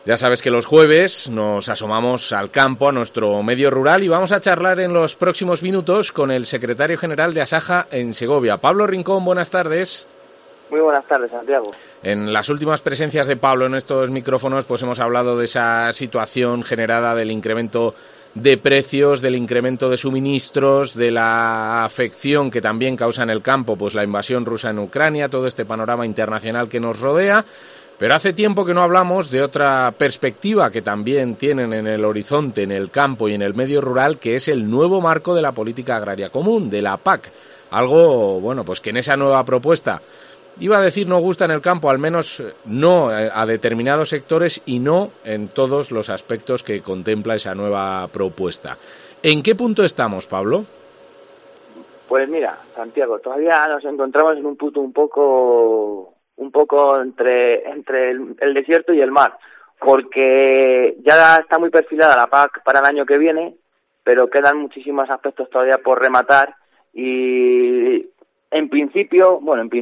Ya sabes que los jueves nos asomamos al campo, a nuestro medio rural, y vamos a charlar en los próximos minutos con el secretario general de Asaja en Segovia. Pablo Rincón, buenas tardes. Muy buenas tardes, Santiago. En las últimas presencias de Pablo en estos micrófonos, pues hemos hablado de esa situación generada del incremento de precios, del incremento de suministros, de la afección que también causa en el campo, pues la invasión rusa en Ucrania, todo este panorama internacional que nos rodea. Pero hace tiempo que no hablamos de otra perspectiva que también tienen en el horizonte, en el campo y en el medio rural, que es el nuevo marco de la política agraria común, de la PAC. Algo, bueno, pues que en esa nueva propuesta, iba a decir no gusta en el campo, al menos no a determinados sectores y no en todos los aspectos que contempla esa nueva propuesta. ¿En qué punto estamos, Pablo? Pues mira, Santiago, todavía nos encontramos en un punto un poco entre el desierto y el mar, porque ya está muy perfilada la PAC para el año que viene, pero quedan muchísimos aspectos todavía por rematar y en principio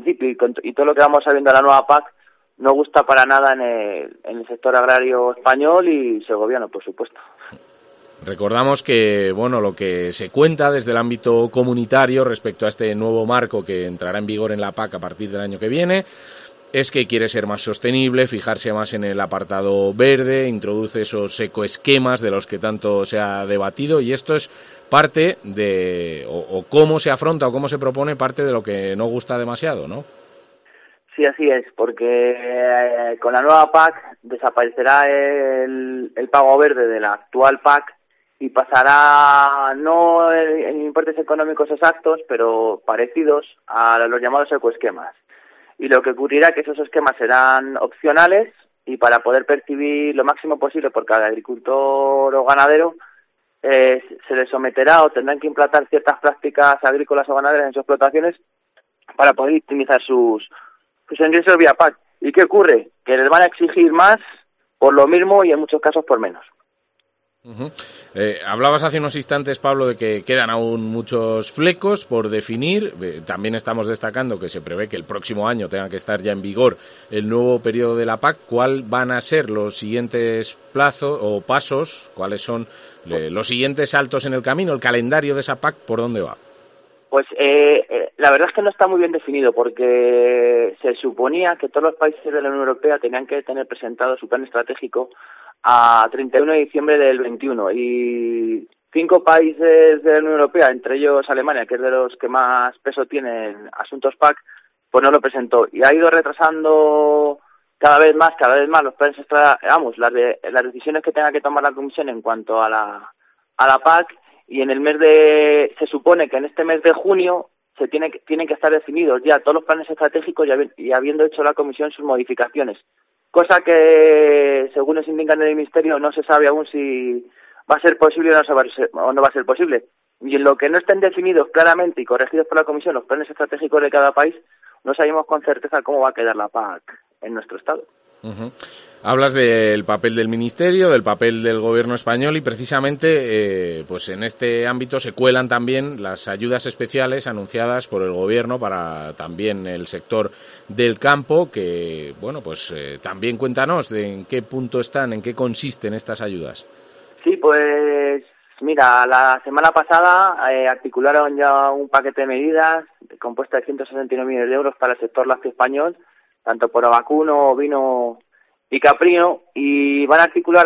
y todo lo que vamos sabiendo de la nueva PAC no gusta para nada en el sector agrario español y segoviano, por supuesto. Recordamos que, bueno, lo que se cuenta desde el ámbito comunitario respecto a este nuevo marco que entrará en vigor en la PAC a partir del año que viene es que quiere ser más sostenible, fijarse más en el apartado verde, introduce esos ecoesquemas de los que tanto se ha debatido, y esto es parte de, o cómo se afronta o cómo se propone, parte de lo que no gusta demasiado, ¿no? Sí, así es, porque con la nueva PAC desaparecerá el pago verde de la actual PAC y pasará no en importes económicos exactos, pero parecidos a los llamados ecoesquemas. Y lo que ocurrirá es que esos esquemas serán opcionales y para poder percibir lo máximo posible por cada agricultor o ganadero se les someterá o tendrán que implantar ciertas prácticas agrícolas o ganaderas en sus explotaciones para poder optimizar sus ingresos vía PAC. ¿Y qué ocurre? Que les van a exigir más por lo mismo y en muchos casos por menos. Uh-huh. Hablabas hace unos instantes, Pablo, de que quedan aún muchos flecos por definir. También estamos destacando que se prevé que el próximo año tenga que estar ya en vigor el nuevo periodo de la PAC. ¿Cuáles van a ser los siguientes plazos o pasos? ¿Cuáles son los siguientes saltos en el camino? ¿El calendario de esa PAC por dónde va? Pues la verdad es que no está muy bien definido, porque se suponía que todos los países de la Unión Europea tenían que tener presentado su plan estratégico a 31 de diciembre del 21 y 5 países de la Unión Europea, entre ellos Alemania, que es de los que más peso tiene en asuntos PAC, pues no lo presentó y ha ido retrasando cada vez más los planes las decisiones que tenga que tomar la Comisión en cuanto a la PAC. Y se supone que en este mes de junio tienen que estar definidos ya todos los planes estratégicos y habiendo hecho la Comisión sus modificaciones. Cosa que, según nos indican en el Ministerio, no se sabe aún si va a ser posible o no va a ser posible. Y en lo que no estén definidos claramente y corregidos por la Comisión los planes estratégicos de cada país, no sabemos con certeza cómo va a quedar la PAC en nuestro Estado. Uh-huh. Hablas del papel del Ministerio, del papel del Gobierno español y precisamente pues en este ámbito se cuelan también las ayudas especiales anunciadas por el Gobierno para también el sector del campo, que bueno, pues también cuéntanos de en qué punto están, en qué consisten estas ayudas. Sí, pues mira, la semana pasada articularon ya un paquete de medidas compuesto de 169 millones de euros para el sector lácteo español, tanto por vacuno, ovino y caprino, y van a articular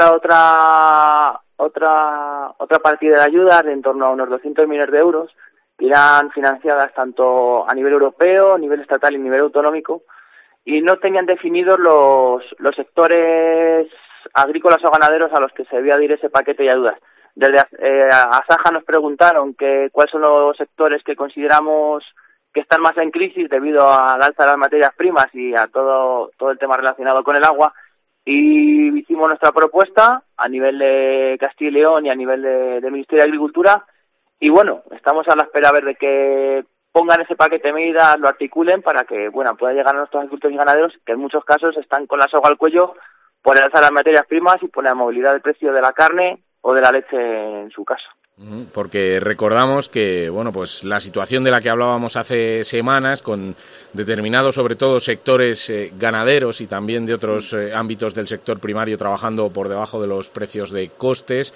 a otra partida de ayudas de en torno a unos 200 millones de euros, que irán financiadas tanto a nivel europeo, a nivel estatal y a nivel autonómico, y no tenían definidos los sectores agrícolas o ganaderos a los que se debía ir ese paquete de ayudas. Desde Asaja nos preguntaron cuáles son los sectores que consideramos que están más en crisis debido al alza de las materias primas y a todo el tema relacionado con el agua, y hicimos nuestra propuesta a nivel de Castilla y León y a nivel de Ministerio de Agricultura, y bueno, estamos a la espera a ver de que pongan ese paquete de medidas, lo articulen para que pueda llegar a nuestros agricultores y ganaderos, que en muchos casos están con la soga al cuello por el alza de las materias primas y por la movilidad del precio de la carne o de la leche en su caso. Porque recordamos que, bueno, pues la situación de la que hablábamos hace semanas, con determinados, sobre todo, sectores ganaderos y también de otros ámbitos del sector primario trabajando por debajo de los precios de costes,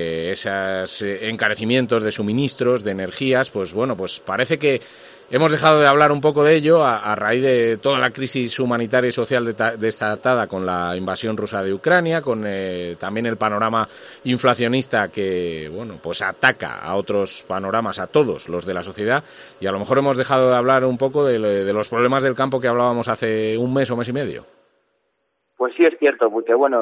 esos encarecimientos de suministros, de energías, pues bueno, pues parece que hemos dejado de hablar un poco de ello a raíz de toda la crisis humanitaria y social desatada con la invasión rusa de Ucrania, con también el panorama inflacionista que, bueno, pues ataca a otros panoramas, a todos los de la sociedad, y a lo mejor hemos dejado de hablar un poco de los problemas del campo que hablábamos hace un mes o mes y medio. Pues sí, es cierto, porque bueno,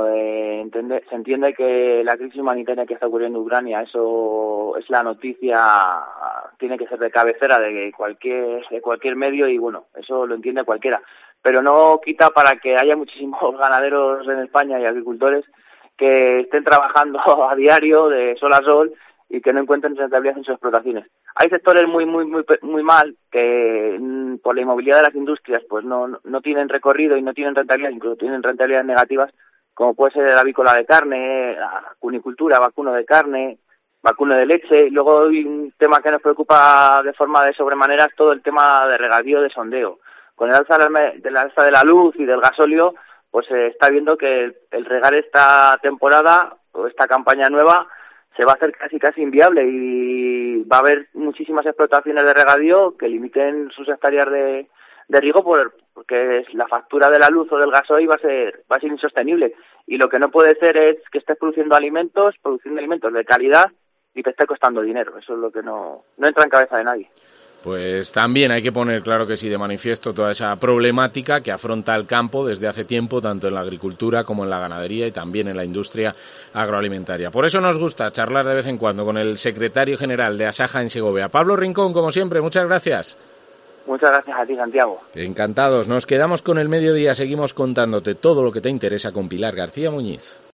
se entiende que la crisis humanitaria que está ocurriendo en Ucrania, eso es la noticia, tiene que ser de cabecera de cualquier medio y bueno, eso lo entiende cualquiera. Pero no quita para que haya muchísimos ganaderos en España y agricultores que estén trabajando a diario, de sol a sol, y que no encuentren rentabilidad en sus explotaciones. Hay sectores muy mal que por la inmovilidad de las industrias pues no tienen recorrido y no tienen rentabilidad, incluso tienen rentabilidades negativas, como puede ser el avícola de carne, la cunicultura, vacuno de carne, vacuno de leche. Luego hay un tema que nos preocupa de forma de sobremanera, es todo el tema de regadío, de sondeo. Con el alza de la luz y del gasóleo, pues se está viendo que el regar esta temporada o esta campaña nueva se va a hacer casi inviable y va a haber muchísimas explotaciones de regadío que limiten sus hectáreas de riego porque la factura de la luz o del gasoil va a ser insostenible. Y lo que no puede ser es que estés produciendo alimentos de calidad y te esté costando dinero. Eso es lo que no entra en cabeza de nadie. Pues también hay que poner, claro que sí, de manifiesto toda esa problemática que afronta el campo desde hace tiempo, tanto en la agricultura como en la ganadería y también en la industria agroalimentaria. Por eso nos gusta charlar de vez en cuando con el secretario general de Asaja en Segovia. Pablo Rincón, como siempre, muchas gracias. Muchas gracias a ti, Santiago. Encantados. Nos quedamos con el mediodía, seguimos contándote todo lo que te interesa con Pilar García Muñiz.